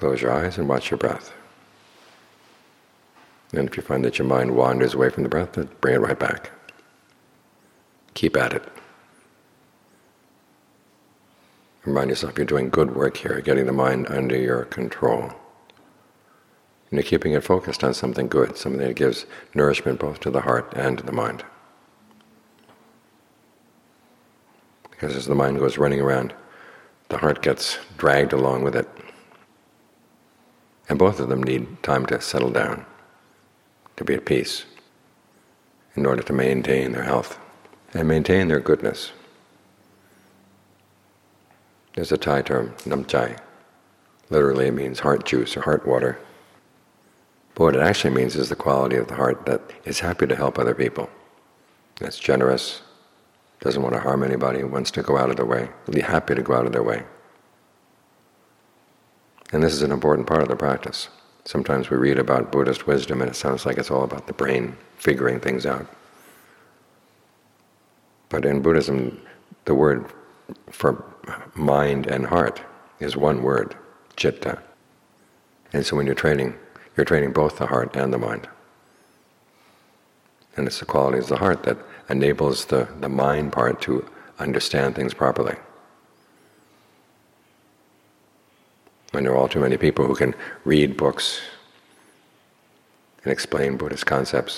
close your eyes and watch your breath. And if you find that your mind wanders away from the breath, then bring it right back. Keep at it. Remind yourself you're doing good work here, getting the mind under your control. And you're keeping it focused on something good, something that gives nourishment both to the heart and to the mind. Because as the mind goes running around, the heart gets dragged along with it. And both of them need time to settle down, to be at peace, in order to maintain their health and maintain their goodness. There's a Thai term, nam chai. Literally it means heart juice or heart water. But what it actually means is the quality of the heart that is happy to help other people. That's generous, doesn't want to harm anybody, wants to go out of their way, really happy to go out of their way. And this is an important part of the practice. Sometimes we read about Buddhist wisdom and it sounds like it's all about the brain figuring things out. But in Buddhism, the word for mind and heart is one word, citta. And so when you're training both the heart and the mind. And it's the qualities of the heart that enables the mind part to understand things properly. And there are all too many people who can read books and explain Buddhist concepts,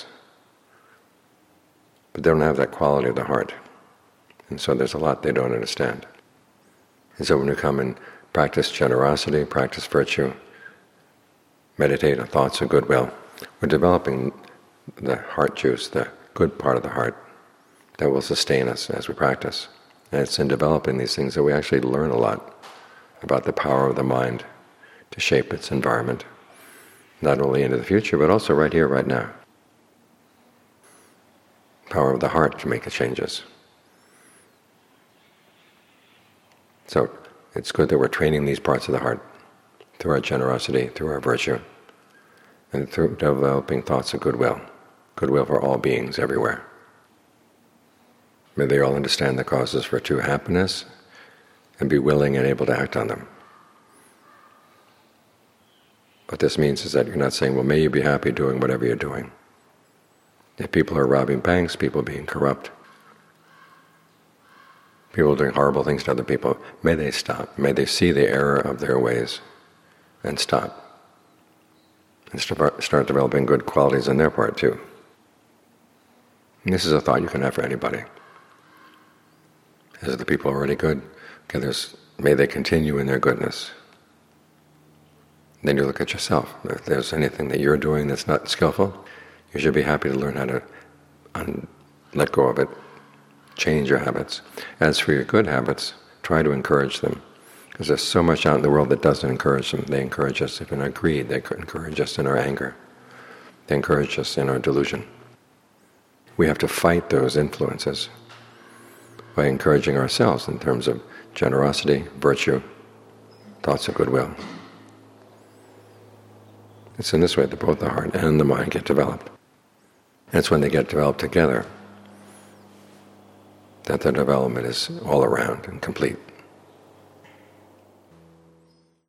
but they don't have that quality of the heart. And so there's a lot they don't understand. And so when we come and practice generosity, practice virtue, meditate on thoughts of goodwill, we're developing the heart juice, the good part of the heart that will sustain us as we practice. And it's in developing these things that we actually learn a lot about the power of the mind to shape its environment, not only into the future, but also right here, right now. Power of the heart to make the changes. So it's good that we're training these parts of the heart through our generosity, through our virtue, and through developing thoughts of goodwill, goodwill for all beings everywhere. May they all understand the causes for true happiness and be willing and able to act on them. What this means is that you're not saying, well, may you be happy doing whatever you're doing. If people are robbing banks, people being corrupt, people doing horrible things to other people, may they stop. May they see the error of their ways and stop. And start developing good qualities on their part too. And this is a thought you can have for anybody. As the people already good, okay, may they continue in their goodness. Then you look at yourself. If there's anything that you're doing that's not skillful, you should be happy to learn how to let go of it, change your habits. As for your good habits, try to encourage them. Because there's so much out in the world that doesn't encourage them. They encourage us in our greed, they encourage us in our anger, they encourage us in our delusion. We have to fight those influences by encouraging ourselves in terms of generosity, virtue, thoughts of goodwill. It's in this way that both the heart and the mind get developed. And it's when they get developed together that the development is all around and complete.